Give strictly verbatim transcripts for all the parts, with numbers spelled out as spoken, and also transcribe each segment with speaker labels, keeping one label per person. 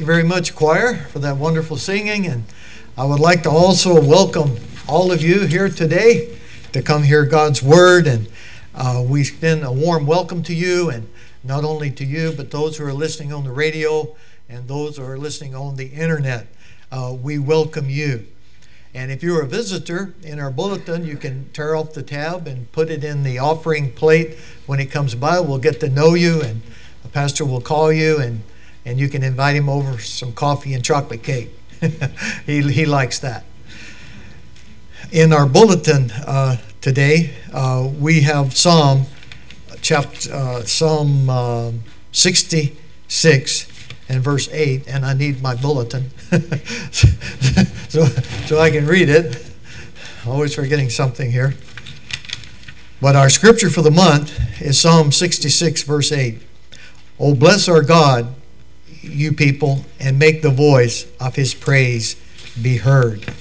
Speaker 1: very much, choir, for that wonderful singing. And I would like to also welcome all of you here today to come hear God's Word. And uh, we extend a warm welcome to you, and not only to you, but those who are listening on the radio and those who are listening on the internet. Uh, we welcome you. And if you're a visitor, in our bulletin, you can tear off the tab and put it in the offering plate. When he comes by, we'll get to know you, and the pastor will call you, and, and you can invite him over some coffee and chocolate cake. he, he likes that. In our bulletin uh, today, uh, we have Psalm, chapter, uh, Psalm uh, sixty-six and verse eight, and I need my bulletin so, so I can read it. Always forgetting something here. But our scripture for the month is Psalm sixty-six, verse eight. Oh, bless our God, you people, and make the voice of his praise be heard.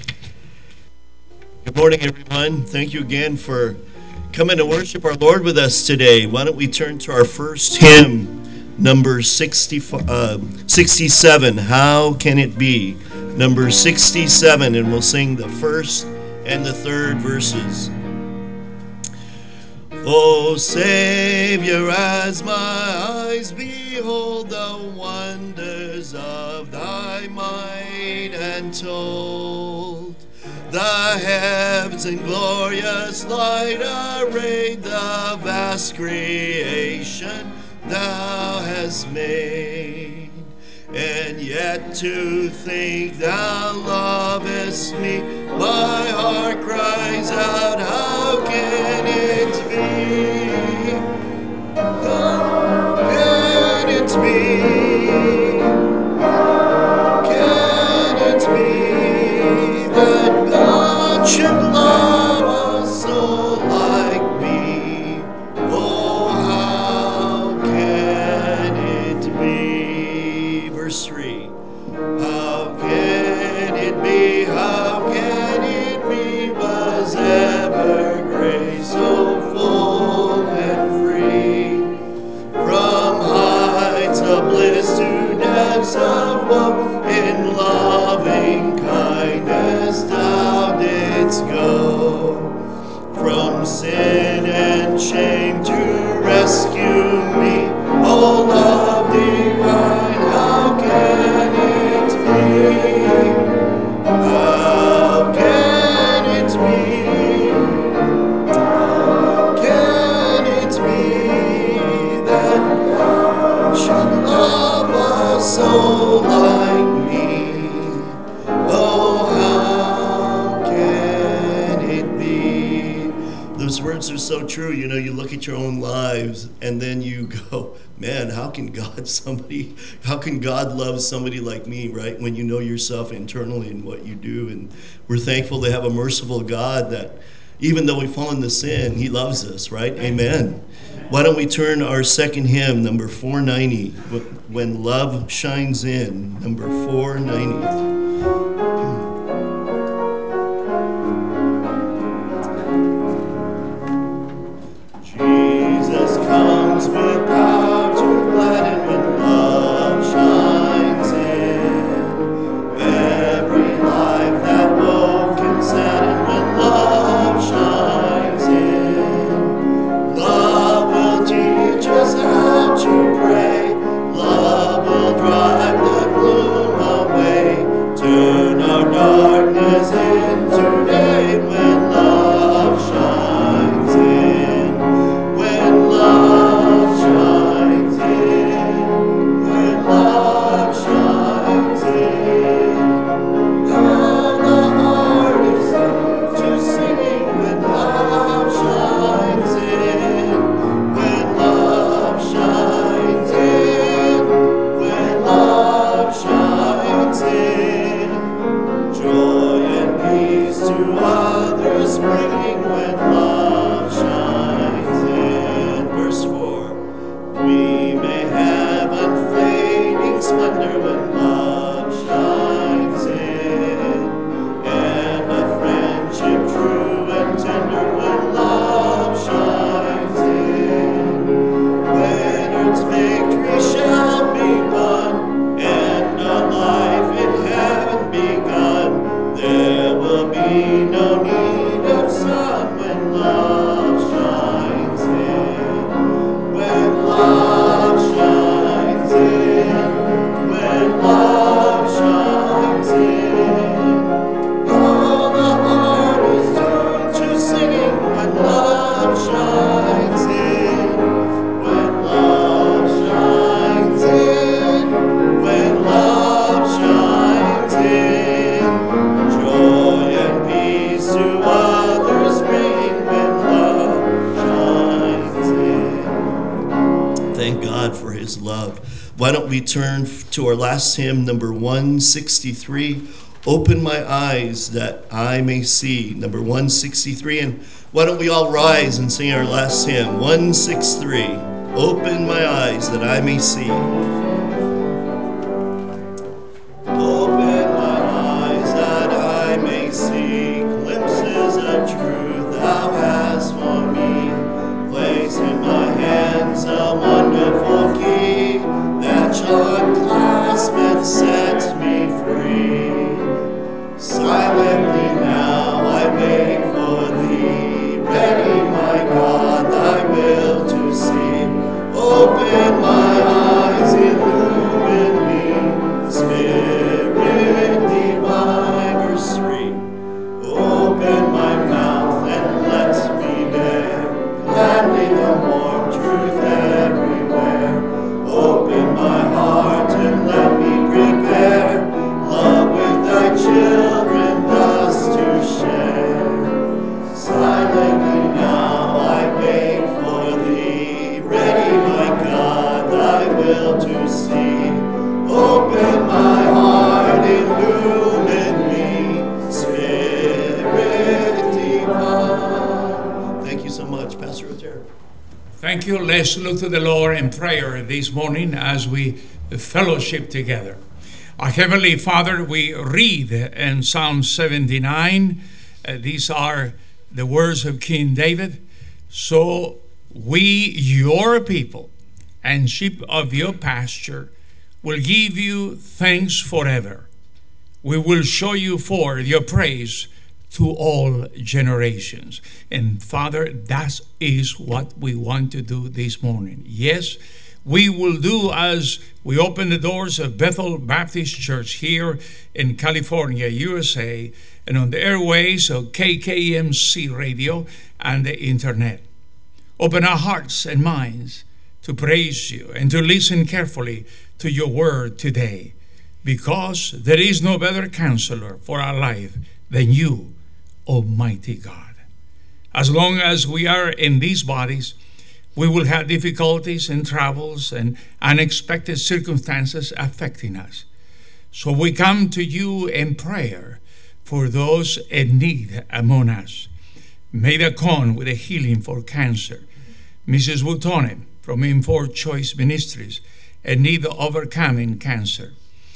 Speaker 2: Good morning, everyone. Thank you again for coming to worship our Lord with us today. Why don't we turn to our first hymn, number sixty, uh, sixty-seven, How Can It Be? Number sixty-seven, and we'll sing the first and the third verses. O Savior, as my eyes behold the wonders of thy might and told, the heavens in glorious light arrayed, the vast creation thou hast made, and yet to think thou lovest me, my heart cries out, how can it be? How can it be? How can it be that God should love a soul like me? Oh, how can it be? Verse three. How can it be? How can it be? Was ever grace so full and free? From heights of bliss to depths of woe, in loving kindness thou didst go. From sin and shame to rescue me, O love divine, how can it be? How can it be? How can it be that God should love a soul like me? Oh, how can it be? Those words are so true. You know, you look at your own lives and then you go, man, how can God somebody, how can God love somebody like me, right? When you know yourself internally and what you do. And we're thankful to have a merciful God that even though we fall into sin, he loves us, right? Amen. Why don't we turn our second hymn, number four ninety, When Love Shines In, number four ninety. Jesus comes with power to gladden when love shines in. Every life that woe can sadden when love shines in. Love will teach us how to pray. Love will drive the gloom away. Turn why don't we turn to our last hymn, number one sixty-three, Open My Eyes That I May See, number one sixty-three. And why don't we all rise and sing our last hymn, one sixty-three, Open My Eyes That I May See. Open my eyes that I may see glimpses of truth thou hast for me. Place in my hands a wonderful key that charm claspeth sets me free. Silently now I wait for thee, ready, my God, thy will to see. Open my eyes, illumine me, Spirit divine. Verse three. Open my mouth and let me bear gladly the warm truth everywhere. Open my heart and let me prepare love with thy children thus to share. Silently now I wait for thee, ready, my God, thy will to see. Open my heart, illumine me, Spirit divine. Thank you so much, Pastor Otero.
Speaker 3: Thank you. Let's look to the Lord in prayer this morning as we fellowship together. Our Heavenly Father, we read in Psalm seventy-nine, uh, these are the words of King David. So we, your people, and sheep of your pasture, will give you thanks forever. We will show you forth your praise to all generations. And Father, that is what we want to do this morning. Yes, we will do as we open the doors of Bethel Baptist Church here in California, U S A, and on the airways of K K M C radio and the internet. Open our hearts and minds to praise you and to listen carefully to your word today, because there is no better counselor for our life than you, Almighty God. As long as we are in these bodies, we will have difficulties and troubles and unexpected circumstances affecting us. So we come to you in prayer for those in need among us. Maida Con with a healing for cancer. Missus Butone from Informed Choice Ministries in need of overcoming cancer.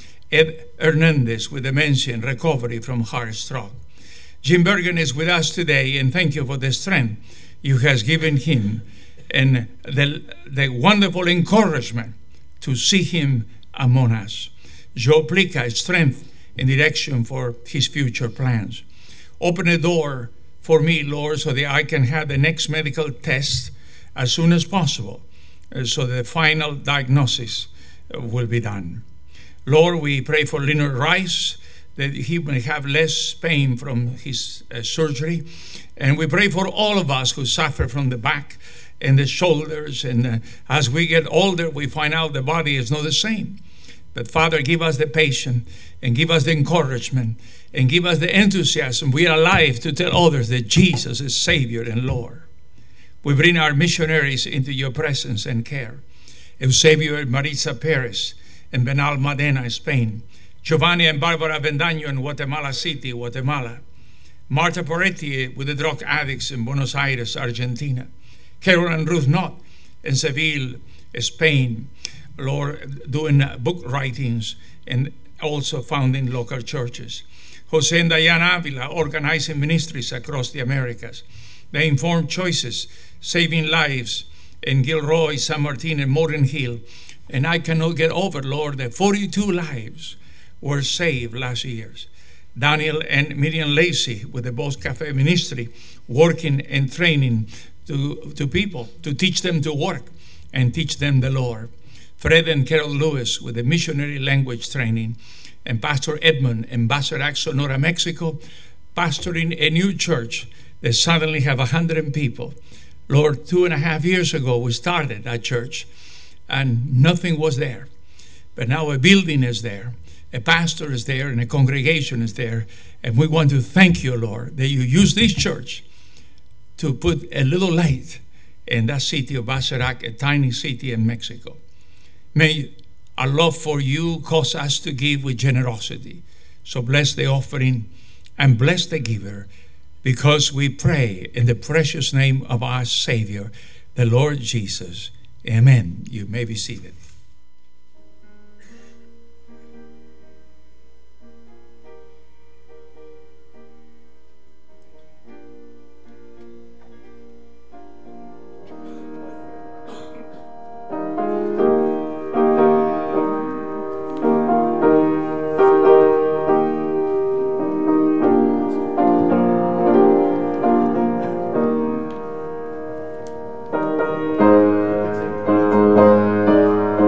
Speaker 3: Ed Hernandez with dementia and recovery from heart stroke. Jim Bergen is with us today, and thank you for the strength you has given him and the, the wonderful encouragement to see him among us. Joe Plica, strength and direction for his future plans. Open a door for me, Lord, so that I can have the next medical test as soon as possible, uh, so the final diagnosis uh, will be done. Lord, we pray for Leonard Rice, that he may have less pain from his uh, surgery. And we pray for all of us who suffer from the back and the shoulders. And uh, as we get older, we find out the body is not the same. But Father, give us the patience and give us the encouragement and give us the enthusiasm. We are alive to tell others that Jesus is Savior and Lord. We bring our missionaries into your presence and care. Eusebio and Maritza Perez in Benalmádena, Spain. Giovanni and Barbara Vendaño in Guatemala City, Guatemala. Marta Poretti with the drug addicts in Buenos Aires, Argentina. Carol and Ruth Knott in Seville, Spain. Lord, doing book writings and also founding local churches. Jose and Diana Avila organizing ministries across the Americas. The Informed Choices, saving lives in Gilroy, San Martin, and Morgan Hill. And I cannot get over, Lord, that forty-two lives were saved last year. Daniel and Miriam Lacey with the Boss Cafe Ministry, working and training to, to people, to teach them to work and teach them the Lord. Fred and Carol Lewis with the missionary language training. And Pastor Edmund in Basarac, Sonora, Mexico, pastoring a new church that suddenly have one hundred people. Lord, two and a half years ago, we started that church and nothing was there. But now a building is there, a pastor is there, and a congregation is there. And we want to thank you, Lord, that you use this church to put a little light in that city of Basarac, a tiny city in Mexico. May our love for you causes us to give with generosity. So bless the offering and bless the giver, because we pray in the precious name of our Savior, the Lord Jesus. Amen. You may be seated.
Speaker 2: Thank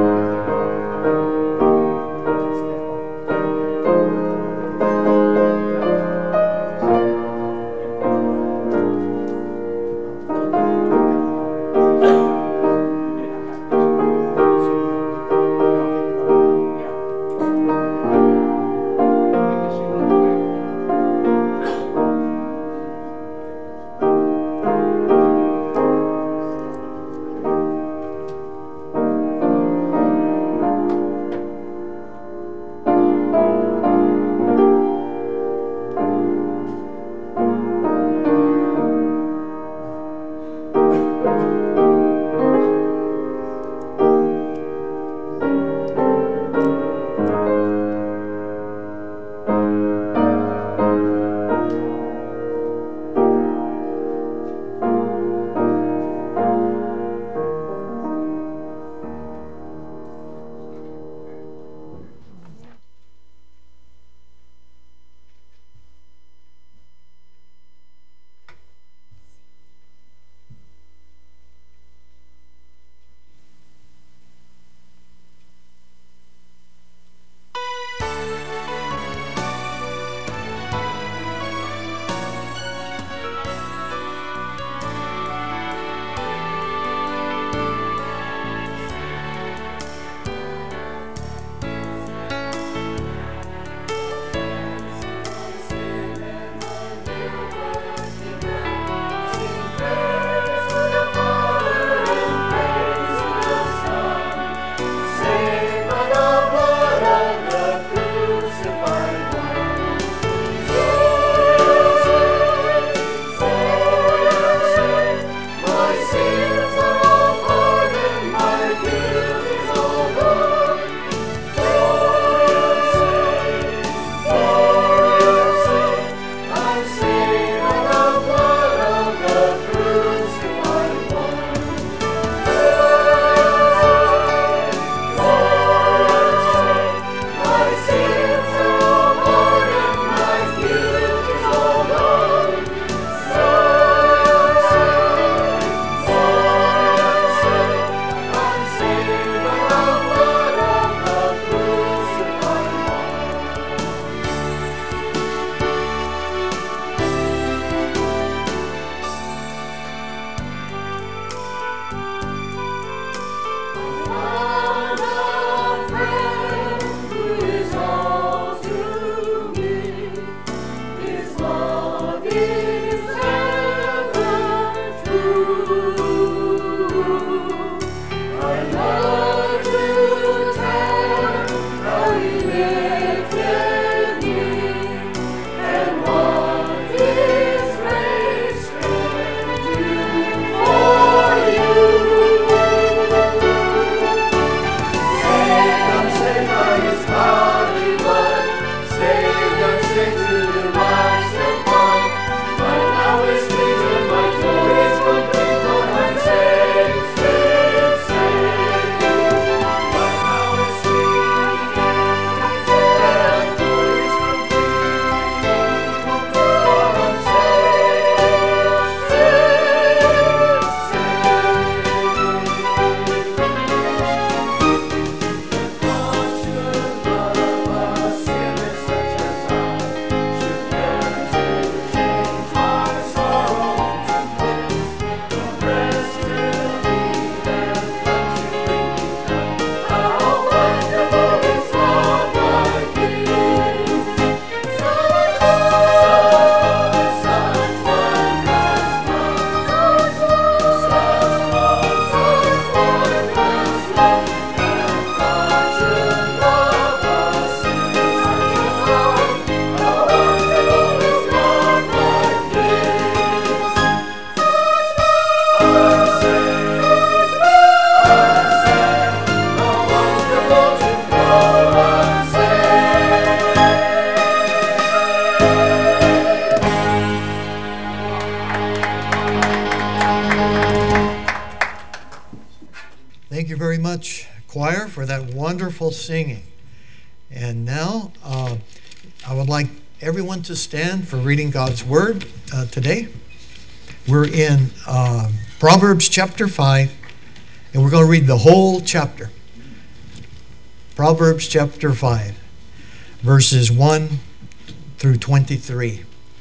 Speaker 1: you very much, choir, for that wonderful singing. And now uh, I would like everyone to stand for reading God's Word uh, today. We're in uh, Proverbs chapter five, and we're going to read the whole chapter. Proverbs chapter five, verses one through twenty-three.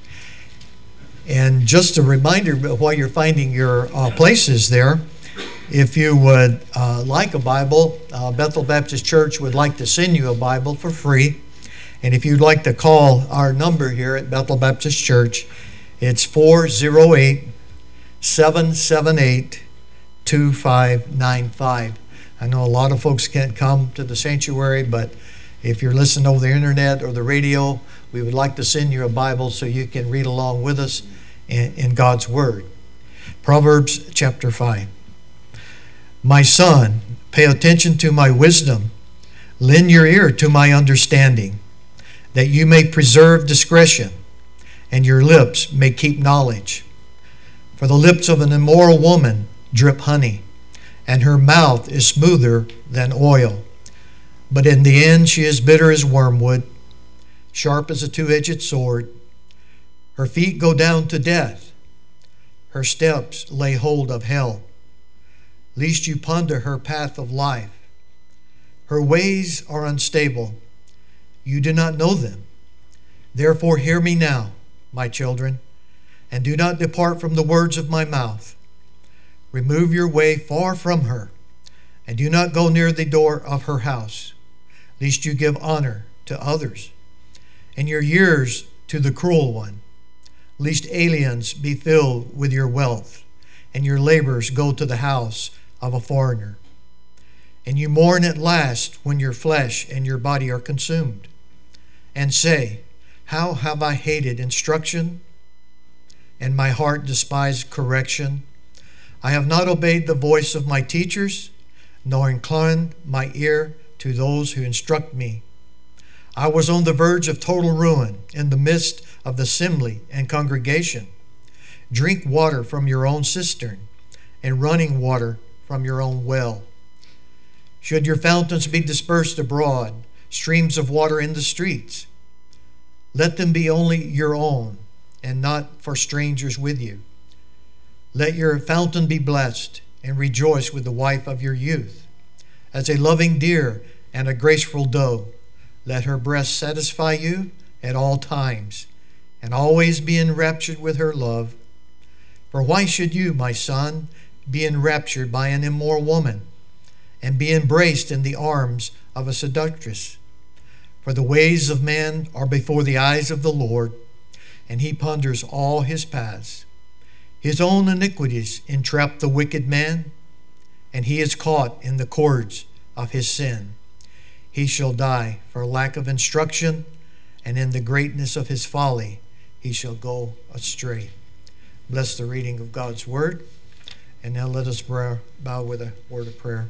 Speaker 1: And just a reminder, while you're finding your uh, places there, if you would uh, like a Bible, uh, Bethel Baptist Church would like to send you a Bible for free. And if you'd like to call our number here at Bethel Baptist Church, it's four oh eight, seven seven eight, two five nine five. I know a lot of folks can't come to the sanctuary, but if you're listening over the internet or the radio, we would like to send you a Bible so you can read along with us in, in God's Word. Proverbs chapter five. My son, pay attention to my wisdom. Lend your ear to my understanding, that you may preserve discretion, and your lips may keep knowledge. For the lips of an immoral woman drip honey, and her mouth is smoother than oil. But in the end she is bitter as wormwood, sharp as a two-edged sword. Her feet go down to death. Her steps lay hold of hell. Lest you ponder her path of life. Her ways are unstable. You do not know them. Therefore hear me now, my children, and do not depart from the words of my mouth. Remove your way far from her, and do not go near the door of her house, lest you give honor to others, and your years to the cruel one, lest aliens be filled with your wealth, and your labors go to the house of a foreigner. And you mourn at last when your flesh and your body are consumed, and say, how have I hated instruction, and my heart despised correction? I have not obeyed the voice of my teachers, nor inclined my ear to those who instruct me. I was on the verge of total ruin in the midst of the assembly and congregation. Drink water from your own cistern, and running water from your own well. Should your fountains be dispersed abroad, streams of water in the streets, let them be only your own, and not for strangers with you. Let your fountain be blessed, and rejoice with the wife of your youth. As a loving deer and a graceful doe, let her breast satisfy you at all times, and always be enraptured with her love. For why should you, my son, be enraptured by an immoral woman, and be embraced in the arms of a seductress? For the ways of man are before the eyes of the Lord, and he ponders all his paths. His own iniquities entrap the wicked man, and he is caught in the cords of his sin. He shall die for lack of instruction, and in the greatness of his folly he shall go astray. Bless the reading of God's Word. And now let us bow with a word of prayer.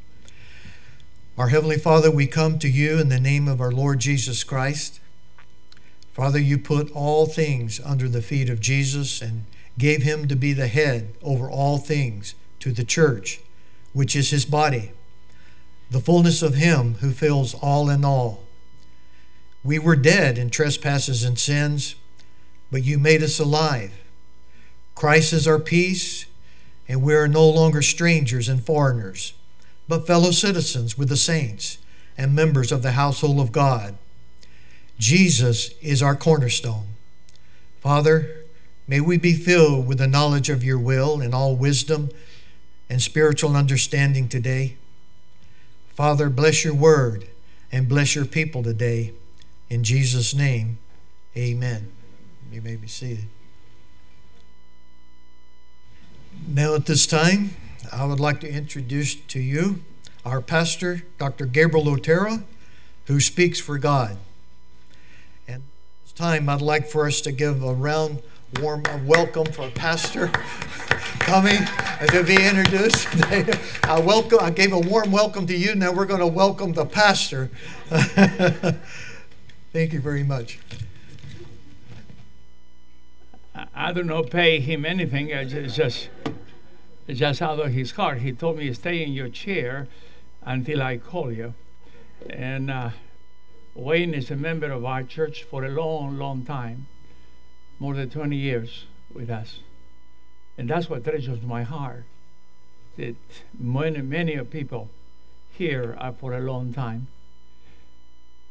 Speaker 1: Our Heavenly Father, we come to you in the name of our Lord Jesus Christ. Father, you put all things under the feet of Jesus and gave him to be the head over all things to the church, which is his body, the fullness of him who fills all in all. We were dead in trespasses and sins, but you made us alive. Christ is our peace, and we are no longer strangers and foreigners, but fellow citizens with the saints and members of the household of God. Jesus is our cornerstone. Father, may we be filled with the knowledge of your will and all wisdom and spiritual understanding today. Father, bless your word and bless your people today. In Jesus' name, amen. You may be seated. Now at this time, I would like to introduce to you our pastor, Doctor Gabriel Otero, who speaks for God. And at this time, I'd like for us to give a round, warm welcome for Pastor coming to be introduced. I welcome. I gave a warm welcome to you. Now we're going to welcome the pastor. Thank you very much.
Speaker 3: I do not pay him anything. I just, just just out of his heart. He told me, stay in your chair until I call you. And uh, Wayne is a member of our church for a long, long time, more than twenty years with us. And that's what treasures my heart, that many, many people here are for a long time.